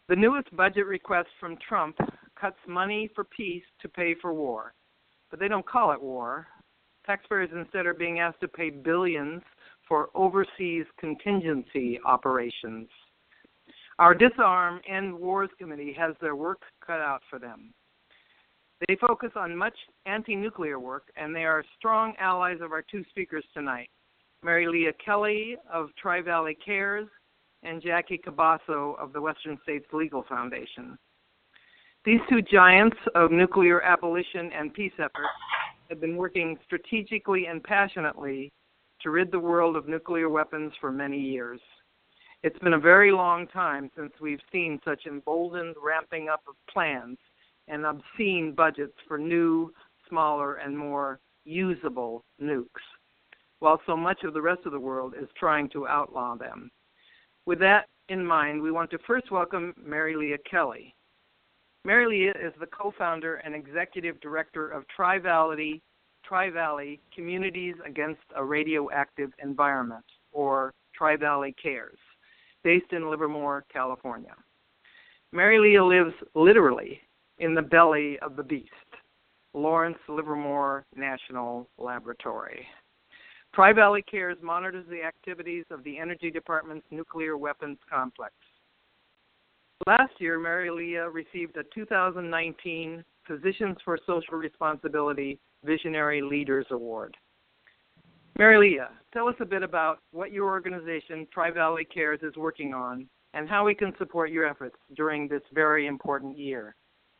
The newest budget request from Trump cuts money for peace to pay for war, but they don't call it war. Taxpayers instead are being asked to pay billions for overseas contingency operations. Our Disarm End Wars Committee has their work cut out for them. They focus on much anti-nuclear work, and they are strong allies of our two speakers tonight, Mary Leah Kelly of Tri-Valley Cares and Jackie Cabasso of the Western States Legal Foundation. These two giants of nuclear abolition and peace efforts have been working strategically and passionately to rid the world of nuclear weapons for many years. It's been a very long time since we've seen such emboldened ramping up of plans and obscene budgets for new, smaller, and more usable nukes, while so much of the rest of the world is trying to outlaw them. With that in mind, we want to first welcome Mary Leah Kelly. Mary Leah is the co-founder and executive director of Tri-Valley Communities Against a Radioactive Environment, or Tri-Valley Cares, based in Livermore, California. Mary Leah lives literally in the belly of the beast, Lawrence Livermore National Laboratory. Tri-Valley Cares monitors the activities of the Energy Department's nuclear weapons complex. Last year, Mary Leah received a 2019 Physicians for Social Responsibility Visionary Leaders Award. Mary Leah, tell us a bit about what your organization, Tri-Valley Cares, is working on and how we can support your efforts during this very important year.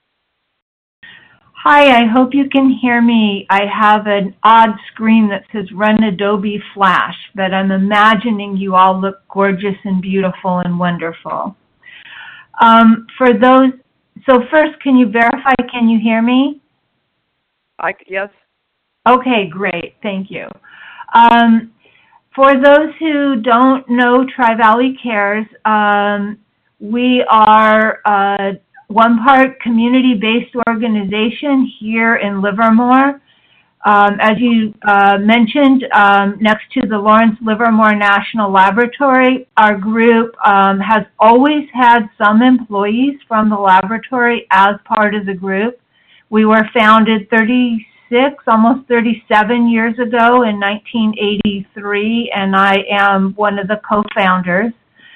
Hi, I hope you can hear me. I have an odd screen that says Run Adobe Flash, but I'm imagining you all look gorgeous and beautiful and wonderful. So first, can you verify, can you hear me? Yes. Okay, great, thank you. For those who don't know Tri-Valley Cares, we are one part community-based organization here in Livermore. As you mentioned, next to the Lawrence Livermore National Laboratory, our group has always had some employees from the laboratory as part of the group. We were founded 36, almost 37 years ago in 1983, and I am one of the co-founders.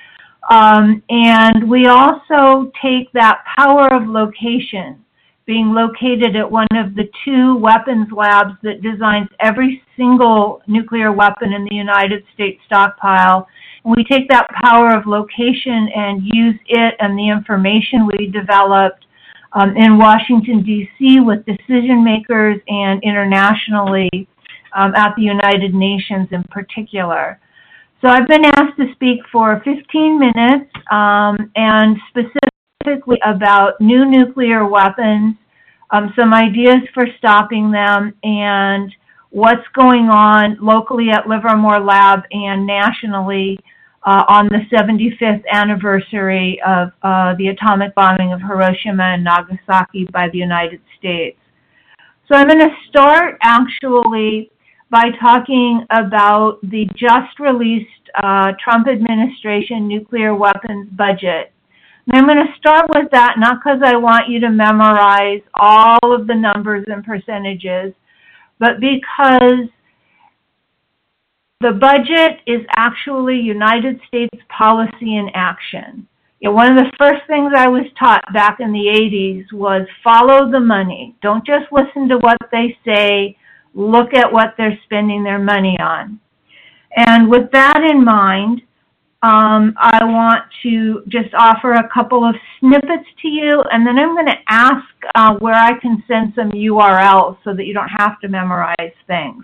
And we also take that power of location, being located at one of the two weapons labs that designs every single nuclear weapon in the United States stockpile. And we take that power of location and use it and the information we developed in Washington, D.C. with decision makers and internationally at the United Nations in particular. So I've been asked to speak for 15 minutes and specifically about new nuclear weapons, some ideas for stopping them, and what's going on locally at Livermore Lab and nationally on the 75th anniversary of the atomic bombing of Hiroshima and Nagasaki by the United States. So I'm going to start actually by talking about the just released Trump administration nuclear weapons budget. And I'm going to start with that, not because I want you to memorize all of the numbers and percentages, but because the budget is actually United States policy in action. You know, one of the first things I was taught back in the 80s was follow the money. Don't just listen to what they say, look at what they're spending their money on. And with that in mind, I want to just offer a couple of snippets to you, and then I'm going to ask where I can send some URLs so that you don't have to memorize things.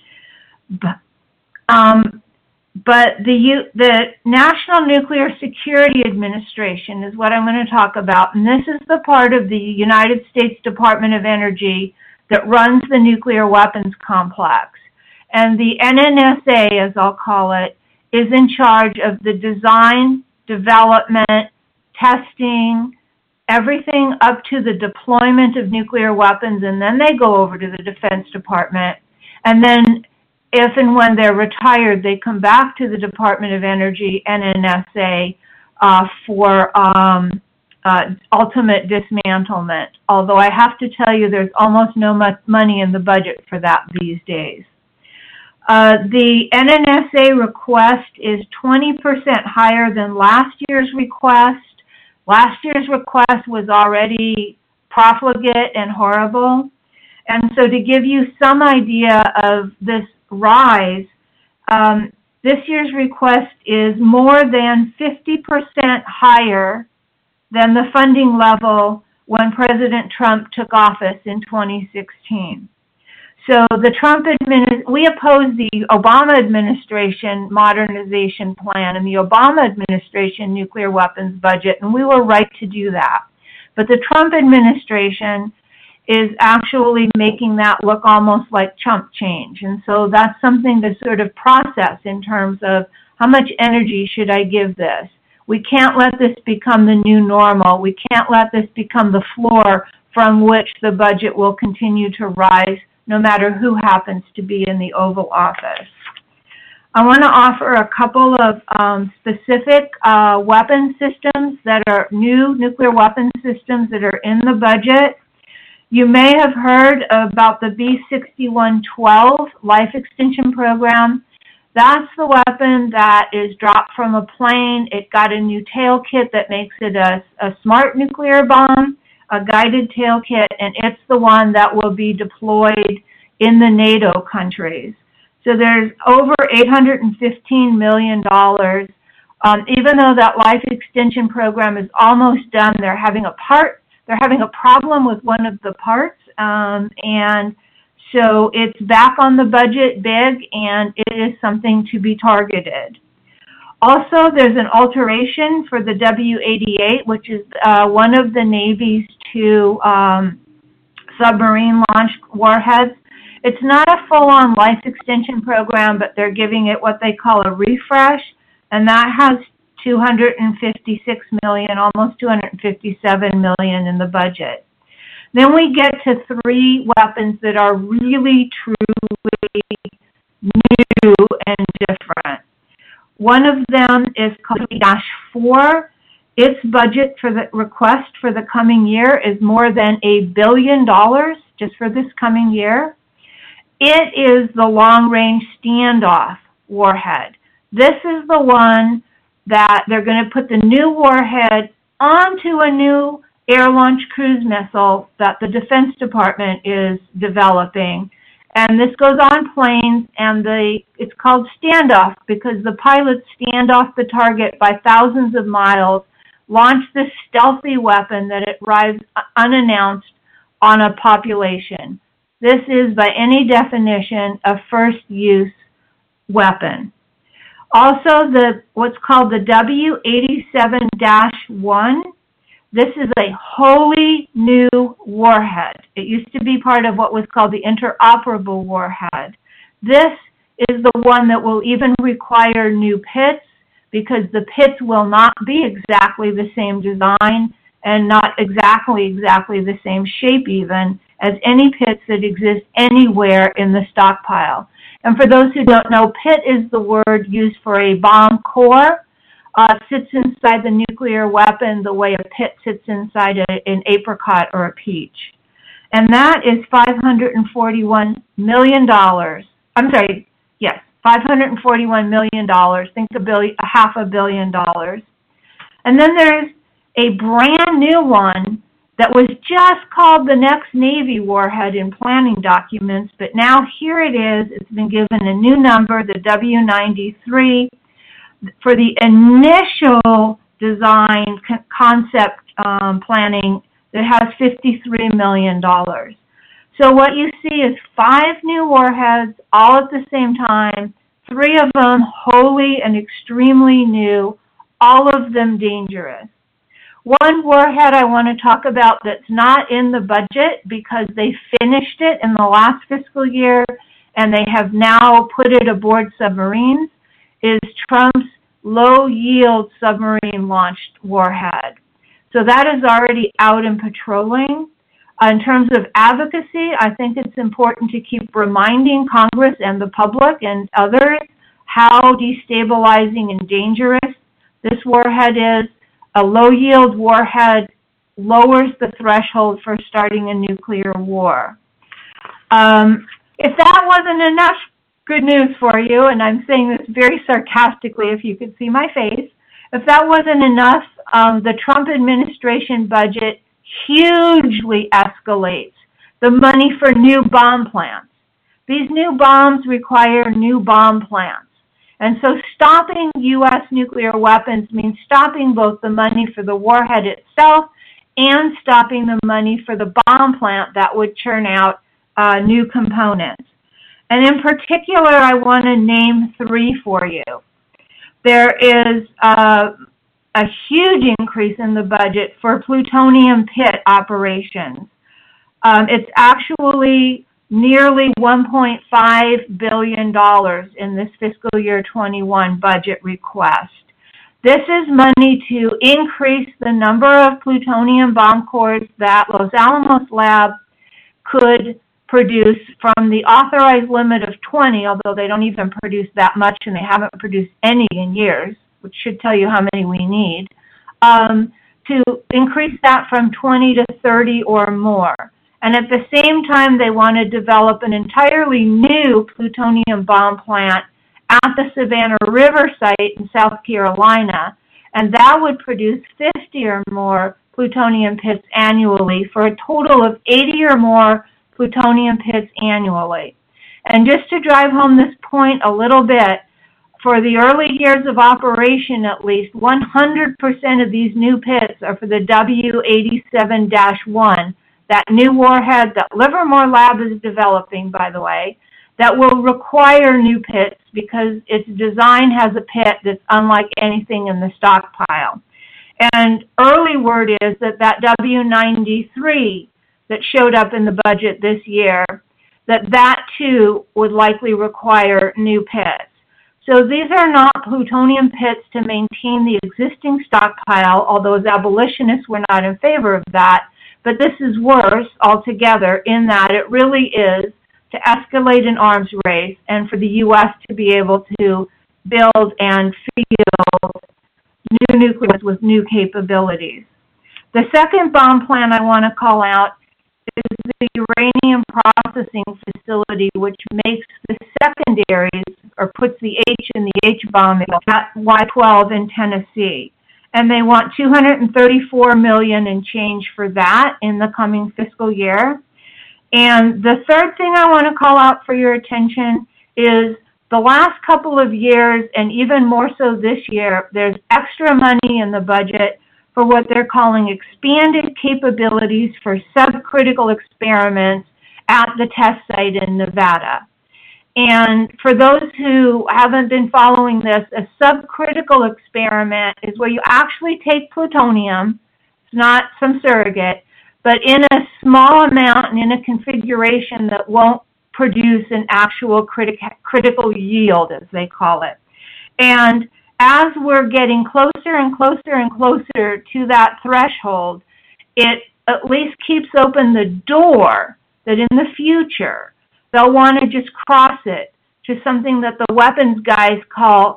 But the National Nuclear Security Administration is what I'm going to talk about, and this is the part of the United States Department of Energy that runs the nuclear weapons complex. And the NNSA, as I'll call it, is in charge of the design, development, testing, everything up to the deployment of nuclear weapons, and then they go over to the Defense Department. And then if and when they're retired, they come back to the Department of Energy, NNSA, for ultimate dismantlement, although I have to tell you there's almost no money in the budget for that these days. The NNSA request is 20% higher than last year's request. Last year's request was already profligate and horrible. And so to give you some idea of this rise, this year's request is more than 50% higher than the funding level when President Trump took office in 2016. So we opposed the Obama administration modernization plan and the Obama administration nuclear weapons budget, and we were right to do that. But the Trump administration is actually making that look almost like chump change. And so that's something to sort of process in terms of how much energy should I give this? We can't let this become the new normal. We can't let this become the floor from which the budget will continue to rise no matter who happens to be in the Oval Office. I want to offer a couple of specific weapon systems that are new nuclear weapon systems that are in the budget. You may have heard about the B-6112 life extension program. That's the weapon that is dropped from a plane. It got a new tail kit that makes it a smart nuclear bomb, a guided tail kit, and it's the one that will be deployed in the NATO countries. So there's over $815 million. Even though that life extension program is almost done, they're having a problem with one of the parts, and so it's back on the budget big, and it is something to be targeted. Also, there's an alteration for the W-88, which is one of the Navy's two submarine-launched warheads. It's not a full-on life extension program, but they're giving it what they call a refresh, and that has $256 million, almost $257 million in the budget. Then we get to three weapons that are really, truly new and different. One of them is called -4. Its budget for the request for the coming year is more than $1 billion just for this coming year. It is the long-range standoff warhead. This is the one that they're going to put the new warhead onto a new air-launched cruise missile that the Defense Department is developing. And this goes on planes, and it's called standoff because the pilots stand off the target by thousands of miles, launch this stealthy weapon that it arrives unannounced on a population. This is, by any definition, a first-use weapon. Also, what's called the W-87-1, this is a wholly new warhead. It used to be part of what was called the interoperable warhead. This is the one that will even require new pits because the pits will not be exactly the same design and not exactly the same shape even as any pits that exist anywhere in the stockpile. And for those who don't know, pit is the word used for a bomb core. Sits inside the nuclear weapon the way a pit sits inside an apricot or a peach. And that is $541 million. I'm sorry, yes, $541 million. Think $500 million. And then there's a brand new one that was just called the next Navy warhead in planning documents, but now here it is. It's been given a new number, the W-93. For the initial design concept planning, it has $53 million. So what you see is 5 new warheads all at the same time, 3 of them wholly and extremely new, all of them dangerous. One warhead I want to talk about that's not in the budget because they finished it in the last fiscal year and they have now put it aboard submarines is Trump's low-yield submarine-launched warhead. So that is already out and patrolling. In terms of advocacy, I think it's important to keep reminding Congress and the public and others how destabilizing and dangerous this warhead is. A low-yield warhead lowers the threshold for starting a nuclear war. If that wasn't enough good news for you, and I'm saying this very sarcastically if you could see my face, if that wasn't enough, the Trump administration budget hugely escalates the money for new bomb plants. These new bombs require new bomb plants. And so stopping U.S. nuclear weapons means stopping both the money for the warhead itself and stopping the money for the bomb plant that would churn out new components. And in particular, I want to name three for you. There is a huge increase in the budget for plutonium pit operations. It's actually nearly $1.5 billion in this fiscal year 21 budget request. This is money to increase the number of plutonium bomb cores that Los Alamos Lab could produce from the authorized limit of 20, although they don't even produce that much and they haven't produced any in years, which should tell you how many we need, to increase that from 20 to 30 or more. And at the same time, they want to develop an entirely new plutonium bomb plant at the Savannah River site in South Carolina, and that would produce 50 or more plutonium pits annually for a total of 80 or more plutonium pits annually. And just to drive home this point a little bit, for the early years of operation at least, 100% of these new pits are for the W87-1, that new warhead that Livermore Lab is developing, by the way, that will require new pits because its design has a pit that's unlike anything in the stockpile. And early word is that W93 that showed up in the budget this year, that too would likely require new pits. So these are not plutonium pits to maintain the existing stockpile, although as abolitionists we're not in favor of that. But this is worse altogether in that it really is to escalate an arms race and for the U.S. to be able to build and field new nuclear with new capabilities. The second bomb plant I want to call out is the uranium processing facility, which makes the secondaries, or puts the H in the H-bomb at Y-12 in Tennessee. And they want $234 million and change for that in the coming fiscal year. And the third thing I want to call out for your attention is the last couple of years, and even more so this year, there's extra money in the budget for what they're calling expanded capabilities for subcritical experiments at the test site in Nevada. And for those who haven't been following this, a subcritical experiment is where you actually take plutonium, it's not some surrogate, but in a small amount and in a configuration that won't produce an actual critical yield, as they call it. And as we're getting closer and closer and closer to that threshold, it at least keeps open the door that in the future they'll want to just cross it to something that the weapons guys call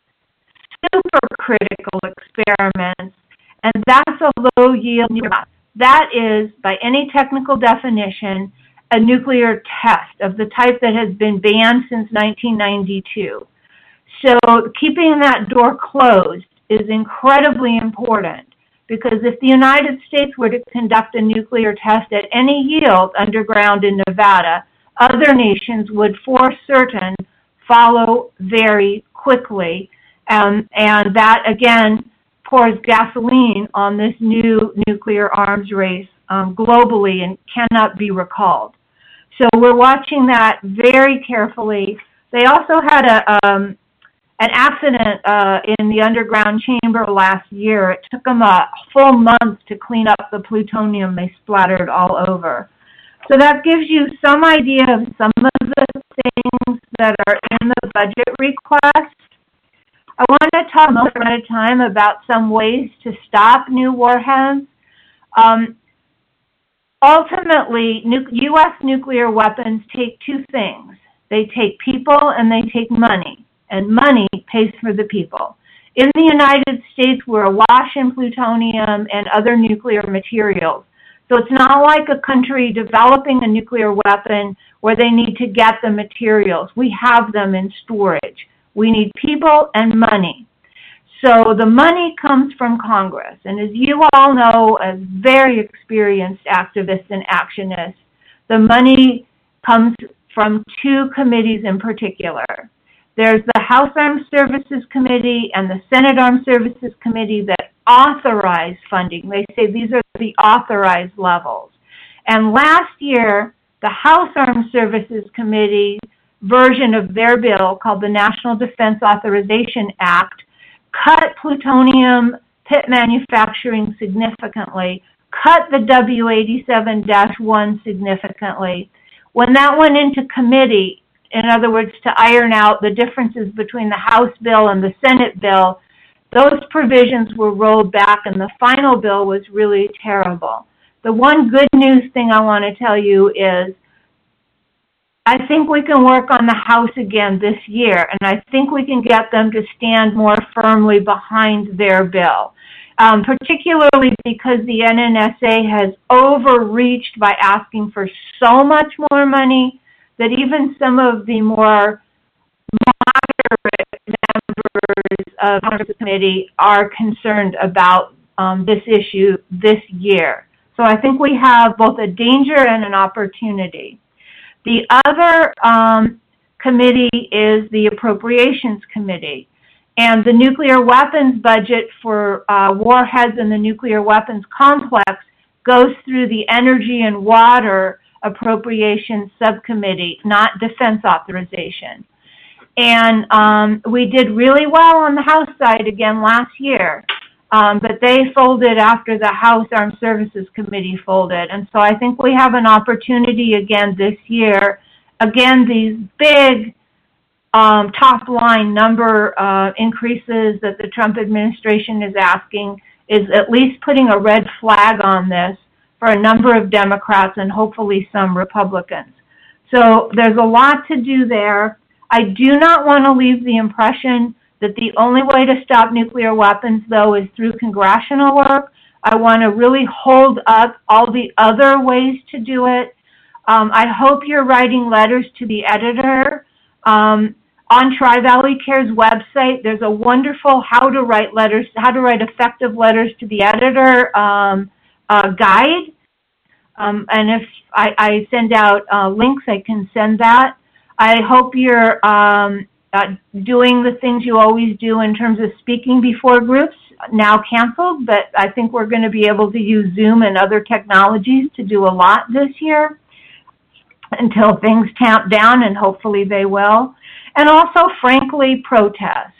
supercritical experiments, and that's a low-yield nuclear. That is, by any technical definition, a nuclear test of the type that has been banned since 1992. So keeping that door closed is incredibly important, because if the United States were to conduct a nuclear test at any yield underground in Nevada, other nations would for certain follow very quickly. And that, again, pours gasoline on this new nuclear arms race globally and cannot be recalled. So we're watching that very carefully. They also had an accident in the underground chamber last year. It took them a full month to clean up the plutonium they splattered all over. So that gives you some idea of some of the things that are in the budget request. I want to talk most at a time about some ways to stop new warheads. Ultimately, U.S. nuclear weapons take two things. They take people and they take money, and money pays for the people. In the United States, we're awash in plutonium and other nuclear materials. So it's not like a country developing a nuclear weapon where they need to get the materials. We have them in storage. We need people and money. So the money comes from Congress. And as you all know, as very experienced activists and actionists, the money comes from two committees in particular. There's the House Armed Services Committee and the Senate Armed Services Committee that authorize funding. They say these are the authorized levels. And last year, the House Armed Services Committee version of their bill, called the National Defense Authorization Act, cut plutonium pit manufacturing significantly, cut the W87-1 significantly. When that went into committee, in other words, to iron out the differences between the House bill and the Senate bill, those provisions were rolled back, and the final bill was really terrible. The one good news thing I want to tell you is I think we can work on the House again this year, and I think we can get them to stand more firmly behind their bill, particularly because the NNSA has overreached by asking for so much more money that even some of the more moderate members of the Congress Committee are concerned about this issue this year. So I think we have both a danger and an opportunity. The other committee is the Appropriations Committee. And the nuclear weapons budget for warheads in the nuclear weapons complex goes through the Energy and Water Appropriations Subcommittee, not Defense Authorization. And we did really well on the House side again last year, but they folded after the House Armed Services Committee folded. And so I think we have an opportunity again this year. Again, these big top line number increases that the Trump administration is asking is at least putting a red flag on this for a number of Democrats and hopefully some Republicans. So there's a lot to do there. I do not want to leave the impression that the only way to stop nuclear weapons, though, is through congressional work. I want to really hold up all the other ways to do it. I hope you're writing letters to the editor. On Tri-Valley Care's website, there's a wonderful how to write effective letters to the editor guide. And if I send out links, I can send that. I hope you're doing the things you always do in terms of speaking before groups, now canceled, but I think we're going to be able to use Zoom and other technologies to do a lot this year until things tamp down, and hopefully they will. And also, frankly, protest.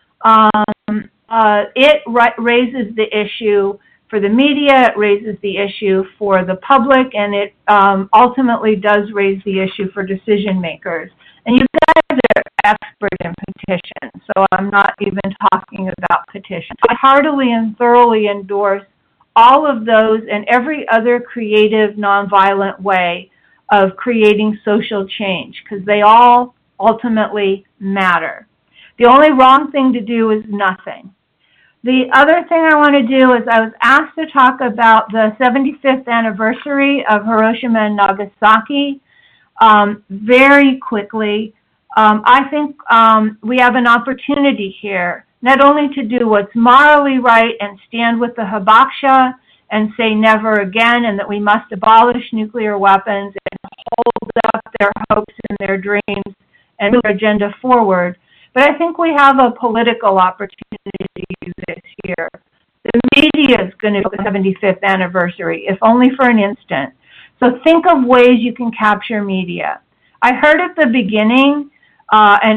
It raises the issue for the media, it raises the issue for the public, and it ultimately does raise the issue for decision makers. And you guys are expert in petitions, so I'm not even talking about petitions. I heartily and thoroughly endorse all of those and every other creative, nonviolent way of creating social change, because they all ultimately matter. The only wrong thing to do is nothing. The other thing I want to do is I was asked to talk about the 75th anniversary of Hiroshima and Nagasaki very quickly. I think we have an opportunity here, not only to do what's morally right and stand with the Hibakusha and say never again, and that we must abolish nuclear weapons and hold up their hopes and their dreams and move our agenda forward. But I think we have a political opportunity this year. The media is going to do the 75th anniversary, if only for an instant. So think of ways you can capture media. I heard at the beginning an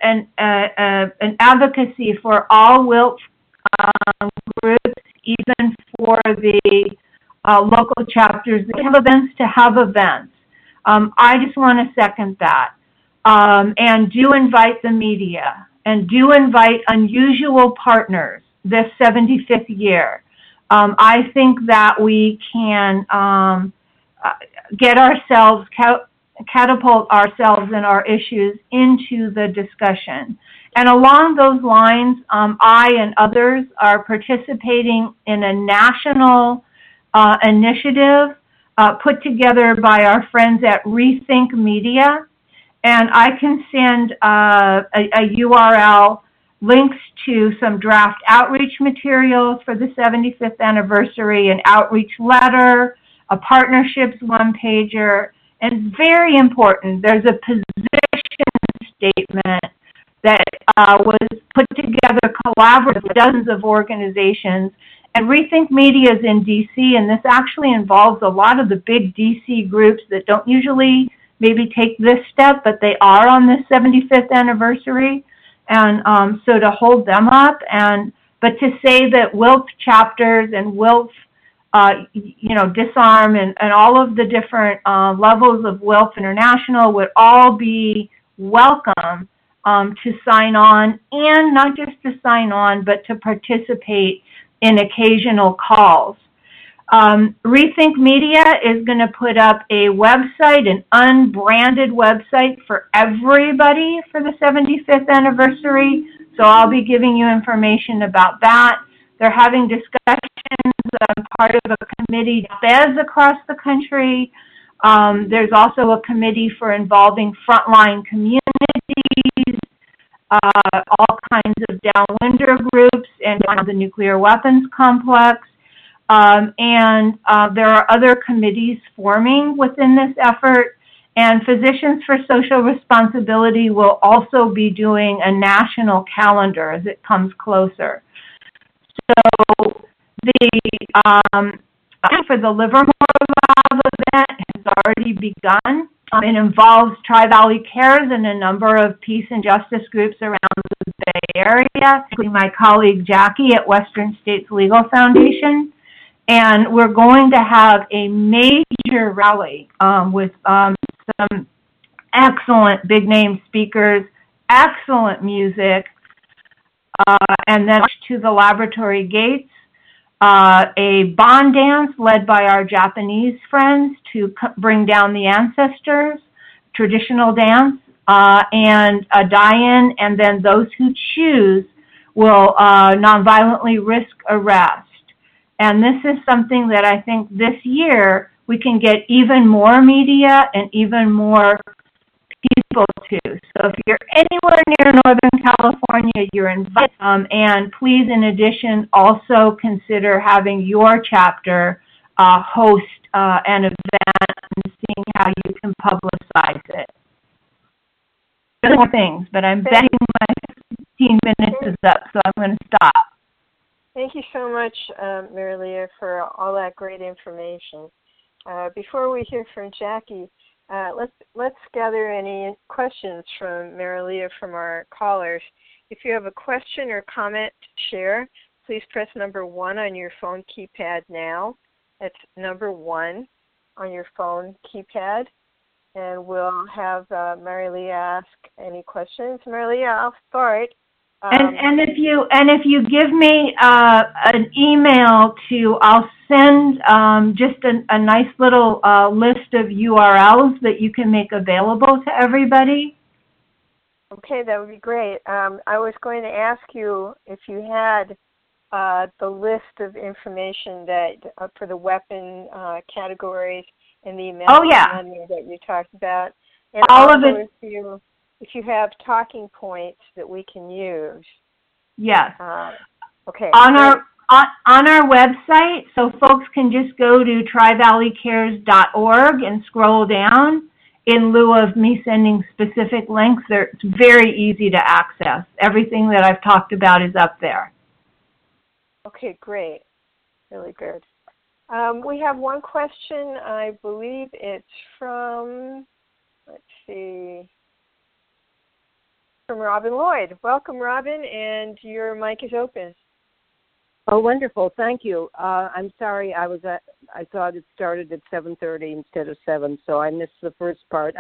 advocacy for all WILT groups, even for the local chapters that have events. I just want to second that. And do invite the media, and do invite unusual partners this 75th year. I think that we can get ourselves, catapult ourselves and our issues into the discussion. And along those lines, I and others are participating in a national initiative put together by our friends at Rethink Media. And I can send a URL, links to some draft outreach materials for the 75th anniversary, an outreach letter, a partnerships one-pager, and very important, there's a position statement that was put together collaboratively with dozens of organizations. And Rethink Media is in DC, and this actually involves a lot of the big DC groups that don't usually maybe take this step, but they are on the 75th anniversary. And so to hold them up, but to say that WILF chapters and WILF, Disarm and all of the different levels of WILF International would all be welcome to sign on, and not just to sign on, but to participate in occasional calls. Rethink Media is going to put up a website, an unbranded website for everybody for the 75th anniversary. So I'll be giving you information about that. They're having discussions. I'm part of a committee beds across the country. There's also a committee for involving frontline communities, all kinds of downwinder groups and the nuclear weapons complex. And there are other committees forming within this effort, and Physicians for Social Responsibility will also be doing a national calendar as it comes closer. So the for the Livermore Valve event has already begun. It involves Tri-Valley Cares and a number of peace and justice groups around the Bay Area, including my colleague Jackie at Western States Legal Foundation. And we're going to have a major rally with some excellent big-name speakers, excellent music, and then to the laboratory gates, a bond dance led by our Japanese friends to bring down the ancestors, traditional dance, and a die-in, and then those who choose will nonviolently risk arrest. And this is something that I think this year we can get even more media and even more people to. So if you're anywhere near Northern California, you're invited. And please, in addition, also consider having your chapter host an event and seeing how you can publicize it. There's more things, but I'm betting my 15 minutes is up, so I'm going to stop. Thank you so much, Marilia, for all that great information. Before we hear from Jackie, let's gather any questions from Marilia from our callers. If you have a question or comment to share, please press number 1 on your phone keypad now. That's number 1 on your phone keypad, and we'll have Marilia ask any questions. Marilia, I'll start. And if you give me an email I'll send just a nice little list of URLs that you can make available to everybody. Okay, that would be great. I was going to ask you if you had the list of information that for the weapon categories and the amount of money that you talked about, and all of it. If you have talking points that we can use. Yes. Okay. On our website, so folks can just go to trivalleycares.org and scroll down. In lieu of me sending specific links, it's very easy to access. Everything that I've talked about is up there. Okay, great. Really good. We have one question. I believe it's from, let's see, from Robin Lloyd. Welcome, Robin, and your mic is open. Oh, wonderful. Thank you. I'm sorry. I thought it started at 7:30 instead of 7, so I missed the first part.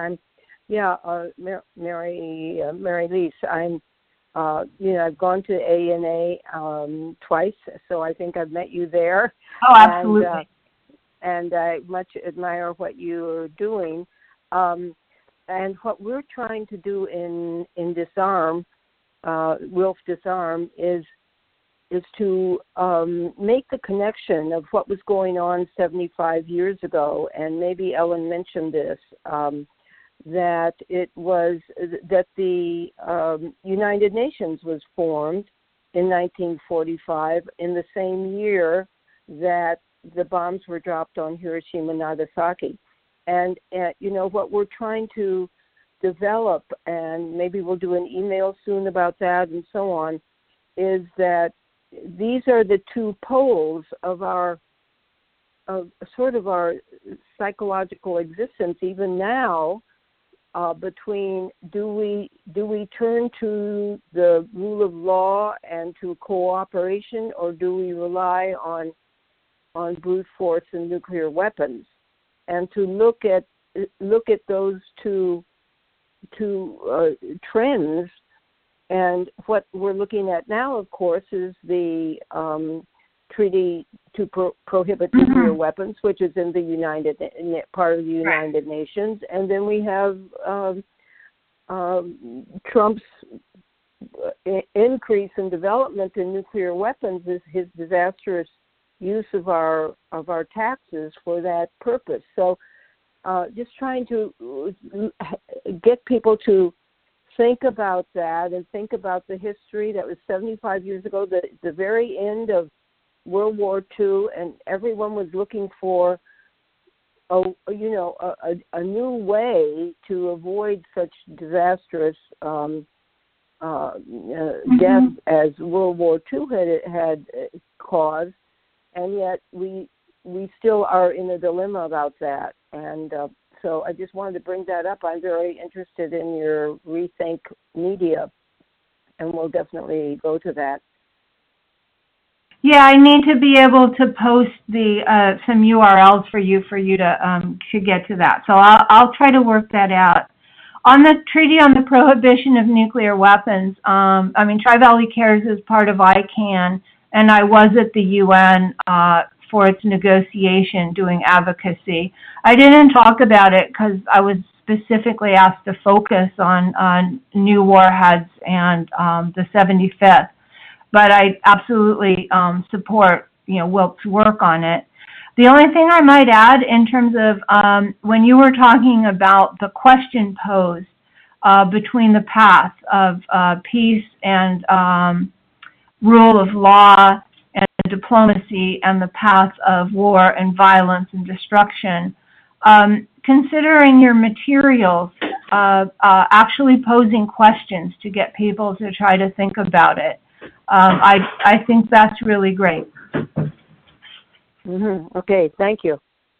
Mary Lise. I've gone to ANA twice, so I think I've met you there. Oh, absolutely. And I much admire what you're doing. And what we're trying to do in Disarm Wilf Disarm is to make the connection of what was going on 75 years ago, and maybe Ellen mentioned this, that it was that the United Nations was formed in 1945, in the same year that the bombs were dropped on Hiroshima and Nagasaki. And what we're trying to develop, and maybe we'll do an email soon about that and so on, is that these are the two poles of our psychological existence even now, between do we turn to the rule of law and to cooperation, or do we rely on brute force and nuclear weapons? And to look at those two trends. And what we're looking at now, of course, is the treaty to prohibit nuclear weapons, which is in the part of the United Nations. And then we have Trump's increase in development in nuclear weapons, is his disastrous use of our taxes for that purpose. So just trying to get people to think about that and think about the history that was 75 years ago, the very end of World War II, and everyone was looking for a new way to avoid such disastrous death as World War II had caused, and yet we still are in a dilemma about that. And so I just wanted to bring that up. I'm very interested in your Rethink Media, and we'll definitely go to that. Yeah, I need to be able to post the some URLs for you to get to that. So I'll try to work that out. On the Treaty on the Prohibition of Nuclear Weapons, Tri-Valley Cares is part of ICANN, and I was at the UN for its negotiation doing advocacy. I didn't talk about it because I was specifically asked to focus on new warheads and the 75th. But I absolutely support, Wilk's work on it. The only thing I might add in terms of when you were talking about the question posed between the path of peace and rule of law and diplomacy and the path of war and violence and destruction, considering your materials, actually posing questions to get people to try to think about it. I think that's really great. Okay, thank you.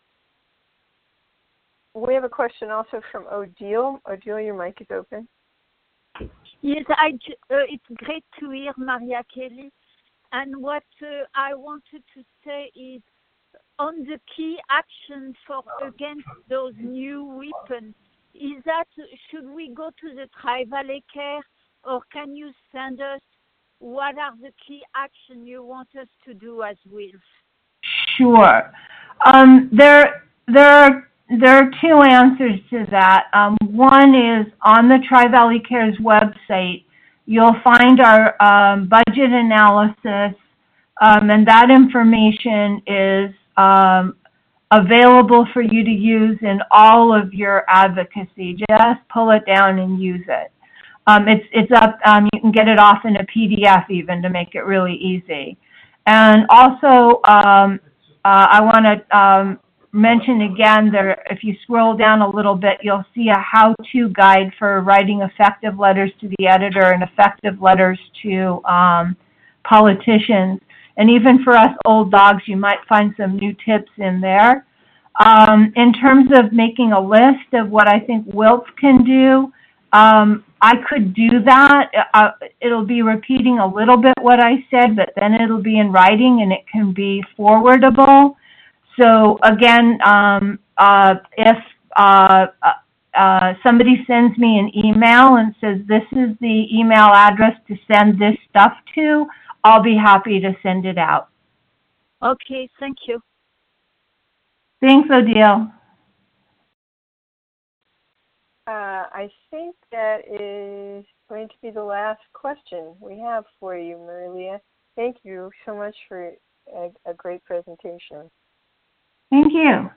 We have a question also from Odile. Odile, your mic is open. Yes, it's great to hear Maria Kelly. And what I wanted to say is, on the key action against those new weapons, is that should we go to the Tri-Valley Care, or can you send us what are the key action you want us to do as Wilf? Sure. There are two answers to that. One is on the Tri-Valley Cares website, you'll find our budget analysis, and that information is available for you to use in all of your advocacy. Just pull it down and use it. It's up. You can get it off in a PDF even to make it really easy. And also, I want to mention again that if you scroll down a little bit, you'll see a how-to guide for writing effective letters to the editor and effective letters to politicians. And even for us old dogs, you might find some new tips in there. In terms of making a list of what I think Wilf can do, I could do that. It'll be repeating a little bit what I said, but then it'll be in writing and it can be forwardable. So again, if somebody sends me an email and says, this is the email address to send this stuff to, I'll be happy to send it out. Okay, thank you. Thanks, Odile. I think that is going to be the last question we have for you, Marilia. Thank you so much for a great presentation. Thank you.